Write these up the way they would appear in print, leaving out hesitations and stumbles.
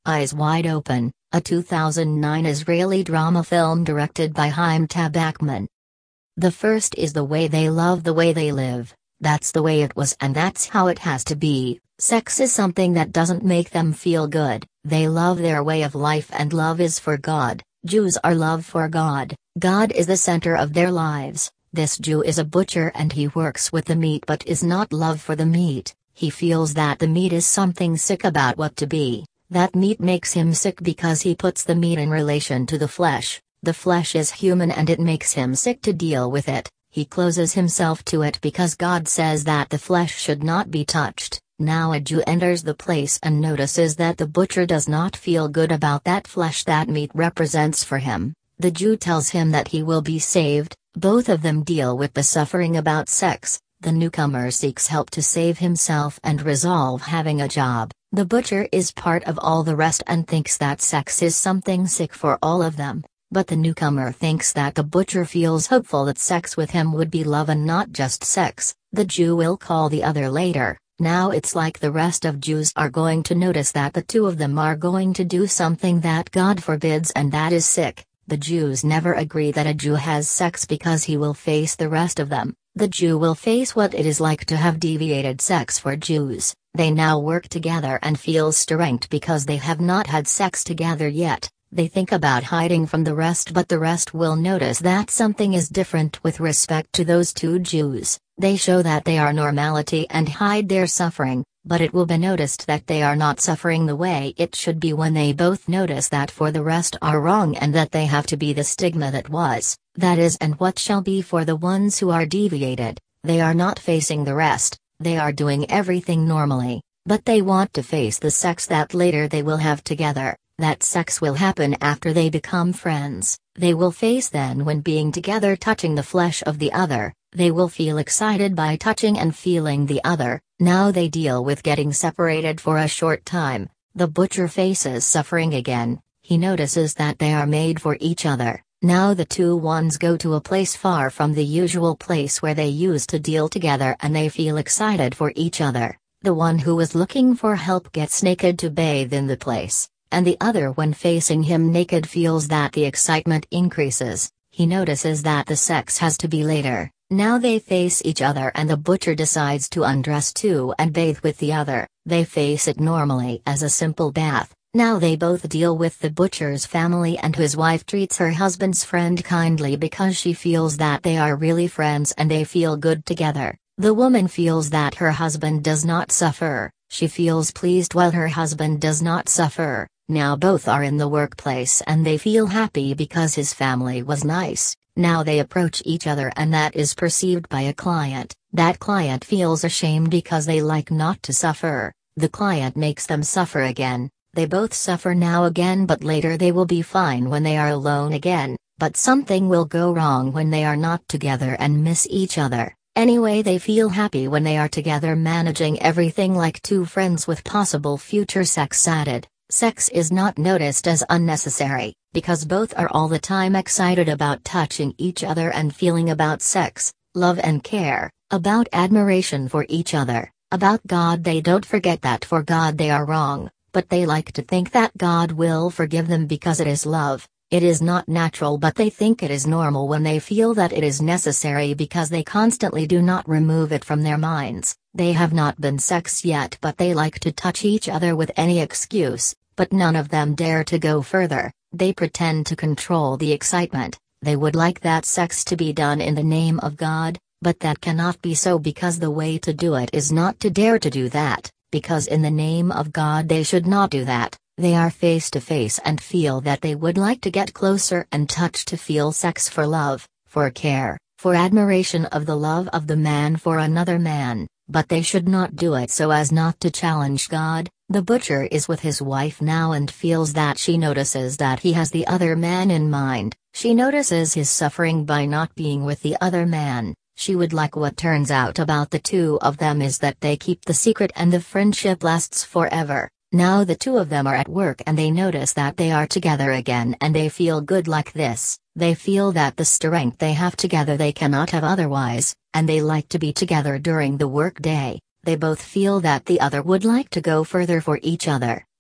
Eyes Wide Open, a 2009 Israeli drama film directed by Haim Tabakman. The first is the way they love, the way they live, that's the way it was and that's how it has to be. Sex is something that doesn't make them feel good, they love their way of life and love is for God. Jews are love for God, God is the center of their lives. This Jew is a butcher and he works with the meat but is not love for the meat, he feels that the meat is something sick about what to be. That meat makes him sick because he puts the meat in relation to the flesh. The flesh is human and it makes him sick to deal with it. He closes himself to it because God says that the flesh should not be touched. Now a Jew enters the place and notices that the butcher does not feel good about that flesh that meat represents for him. The Jew tells him that he will be saved. Both of them deal with the suffering about sex. The newcomer seeks help to save himself and resolve having a job. The butcher is part of all the rest and thinks that sex is something sick for all of them. But the newcomer thinks that the butcher feels hopeful that sex with him would be love and not just sex. The Jew will call the other later. Now it's like the rest of Jews are going to notice that the two of them are going to do something that God forbids and that is sick. The Jews never agree that a Jew has sex because he will face the rest of them. The Jew will face what it is like to have deviated sex for Jews. They now work together and feel strength because they have not had sex together yet. They think about hiding from the rest but the rest will notice that something is different with respect to those two Jews. They show that they are normality and hide their suffering, but it will be noticed that they are not suffering the way it should be when they both notice that for the rest are wrong and that they have to be the stigma that was, that is and what shall be for the ones who are deviated. They are not facing the rest, they are doing everything normally, but they want to face the sex that later they will have together. That sex will happen after they become friends. They will face then when being together touching the flesh of the other. They will feel excited by touching and feeling the other. Now they deal with getting separated for a short time. The butcher faces suffering again. He notices that they are made for each other. Now the two ones go to a place far from the usual place where they used to deal together and they feel excited for each other. The one who was looking for help gets naked to bathe in the place. And the other when facing him naked feels that the excitement increases. He notices that the sex has to be later. Now they face each other and the butcher decides to undress too and bathe with the other. They face it normally as a simple bath. Now they both deal with the butcher's family and his wife treats her husband's friend kindly because she feels that they are really friends and they feel good together. The woman feels that her husband does not suffer. She feels pleased while her husband does not suffer. Now both are in the workplace and they feel happy because his family was nice. Now they approach each other and that is perceived by a client. That client feels ashamed because they like not to suffer. The client makes them suffer again. They both suffer now again but later they will be fine when they are alone again. But something will go wrong when they are not together and miss each other. Anyway they feel happy when they are together managing everything like two friends with possible future sex added. Sex is not noticed as unnecessary, because both are all the time excited about touching each other and feeling about sex, love and care, about admiration for each other, about God. They don't forget that for God they are wrong, but they like to think that God will forgive them because it is love. It is not natural but they think it is normal when they feel that it is necessary because they constantly do not remove it from their minds. They have not been sex yet but they like to touch each other with any excuse, but none of them dare to go further. They pretend to control the excitement. They would like that sex to be done in the name of God, but that cannot be so because the way to do it is not to dare to do that, because in the name of God they should not do that. They are face to face and feel that they would like to get closer and touch to feel sex for love, for care, for admiration of the love of the man for another man, but they should not do it so as not to challenge God. The butcher is with his wife now and feels that she notices that he has the other man in mind. She notices his suffering by not being with the other man. She would like what turns out about the two of them is that they keep the secret and the friendship lasts forever. Now the two of them are at work and they notice that they are together again and they feel good like this. They feel that the strength they have together they cannot have otherwise, and they like to be together during the work day. They both feel that the other would like to go further for each other.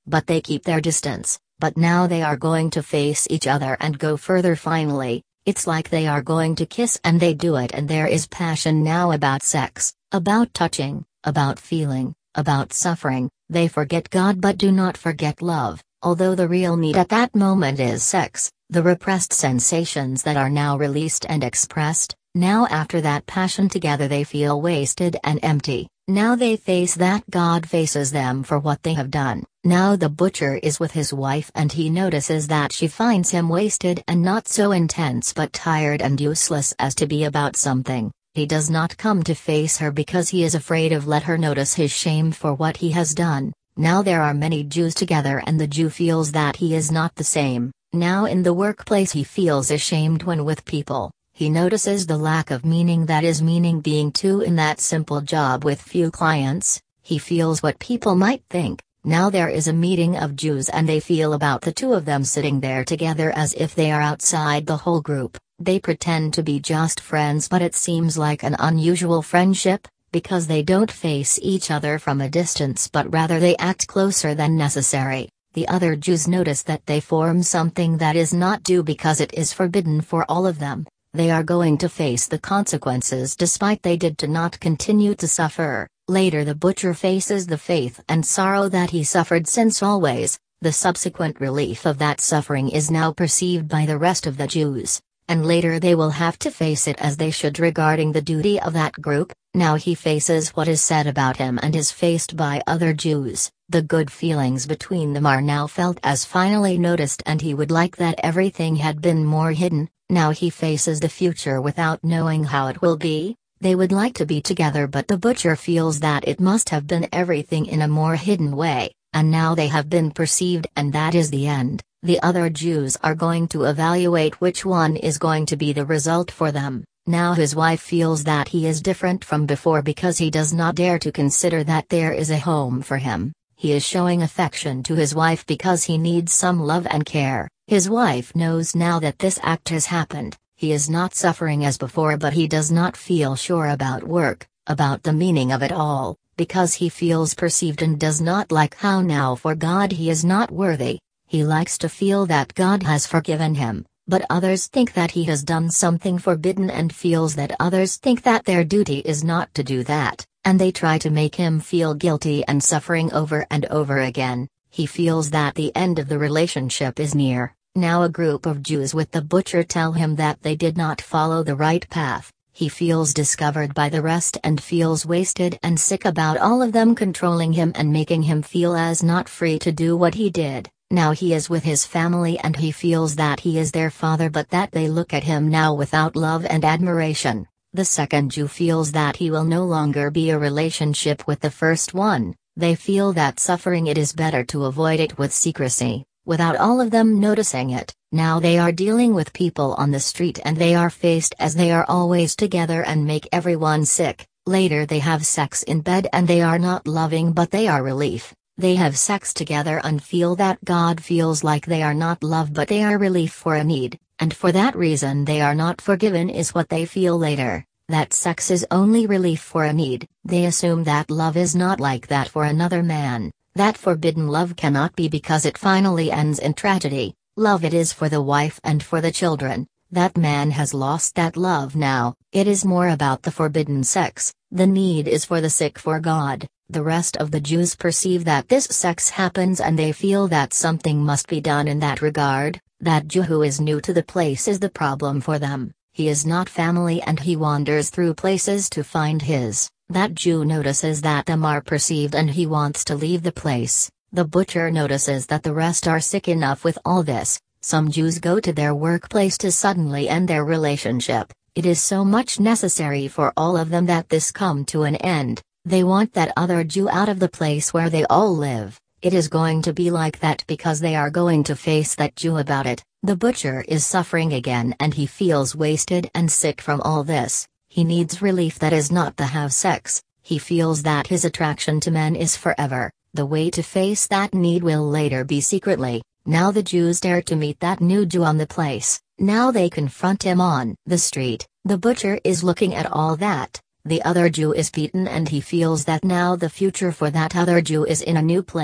but they keep their distance. But now they are going to face each other and go further finally. It's like they are going to kiss and they do it, and there is passion now about sex, about touching, about feeling, about suffering. They forget God but do not forget love, although the real need at that moment is sex, the repressed sensations that are now released and expressed. Now after that passion together they feel wasted and empty. Now they face that God faces them for what they have done. Now the butcher is with his wife and he notices that she finds him wasted and not so intense but tired and useless as to be about something. He does not come to face her because he is afraid of let her notice his shame for what he has done. Now there are many Jews together and the Jew feels that he is not the same. Now in the workplace he feels ashamed when with people. He notices the lack of meaning, that is meaning being two in that simple job with few clients. He feels what people might think. Now there is a meeting of Jews and they feel about the two of them sitting there together as if they are outside the whole group. They pretend to be just friends, but it seems like an unusual friendship, because they don't face each other from a distance but rather they act closer than necessary. The other Jews notice that they form something that is not due because it is forbidden for all of them. They are going to face the consequences despite they did to not continue to suffer. Later the butcher faces the faith and sorrow that he suffered since always. The subsequent relief of that suffering is now perceived by the rest of the Jews, and later they will have to face it as they should regarding the duty of that group. Now he faces what is said about him and is faced by other Jews. The good feelings between them are now felt as finally noticed and he would like that everything had been more hidden. Now he faces the future without knowing how it will be. They would like to be together but the butcher feels that it must have been everything in a more hidden way, and now they have been perceived and that is the end. The other Jews are going to evaluate which one is going to be the result for them. Now his wife feels that he is different from before because he does not dare to consider that there is a home for him. He is showing affection to his wife because he needs some love and care. His wife knows now that this act has happened. He is not suffering as before but he does not feel sure about work, about the meaning of it all, because he feels perceived and does not like how now for God he is not worthy. He likes to feel that God has forgiven him, but others think that he has done something forbidden and feels that others think that their duty is not to do that, and they try to make him feel guilty and suffering over and over again. He feels that the end of the relationship is near. Now a group of Jews with the butcher tell him that they did not follow the right path. He feels discovered by the rest and feels wasted and sick about all of them controlling him and making him feel as not free to do what he did. Now he is with his family and he feels that he is their father but that they look at him now without love and admiration. The second Jew feels that he will no longer be a relationship with the first one. They feel that suffering it is better to avoid it with secrecy, without all of them noticing it. Now they are dealing with people on the street and they are faced as they are always together and make everyone sick. Later they have sex in bed and they are not loving but they are relief. They have sex together and feel that God feels like they are not love but they are relief for a need, and for that reason they are not forgiven is what they feel later. That sex is only relief for a need. They assume that love is not like that for another man. That forbidden love cannot be because it finally ends in tragedy. Love it is for the wife and for the children. That man has lost that love now. It is more about the forbidden sex. The need is for the sick for God. The rest of the Jews perceive that this sex happens and they feel that something must be done in that regard. That Jew who is new to the place is the problem for them. He is not family and he wanders through places to find his. That Jew notices that them are perceived and he wants to leave the place. The butcher notices that the rest are sick enough with all this. Some Jews go to their workplace to suddenly end their relationship. It is so much necessary for all of them that this come to an end. They want that other Jew out of the place where they all live. It is going to be like that because they are going to face that Jew about it. The butcher is suffering again and he feels wasted and sick from all this. He needs relief that is not to have sex. He feels that his attraction to men is forever. The way to face that need will later be secretly. Now the Jews dare to meet that new Jew on the place. Now they confront him on the street. The butcher is looking at all that. The other Jew is beaten and he feels that now the future for that other Jew is in a new place.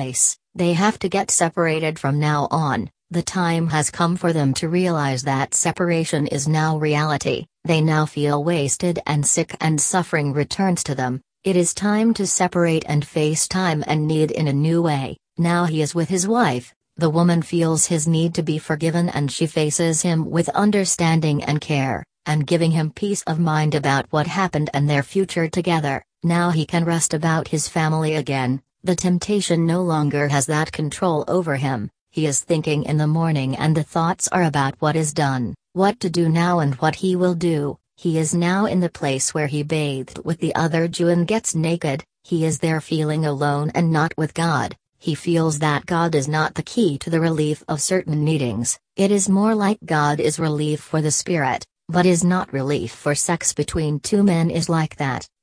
They have to get separated from now on. The time has come for them to realize that separation is now reality. They now feel wasted and sick, and suffering returns to them. It is time to separate and face time and need in a new way. Now he is with his wife. The woman feels his need to be forgiven, and she faces him with understanding and care, and giving him peace of mind about what happened and their future together. Now he can rest about his family again. The temptation no longer has that control over him. He is thinking in the morning, and the thoughts are about what is done, what to do now, and what he will do. He is now in the place where he bathed with the other Jew and gets naked. He is there feeling alone and not with God. He feels that God is not the key to the relief of certain needings. It is more like God is relief for the spirit, but is not relief for sex between two men is like that.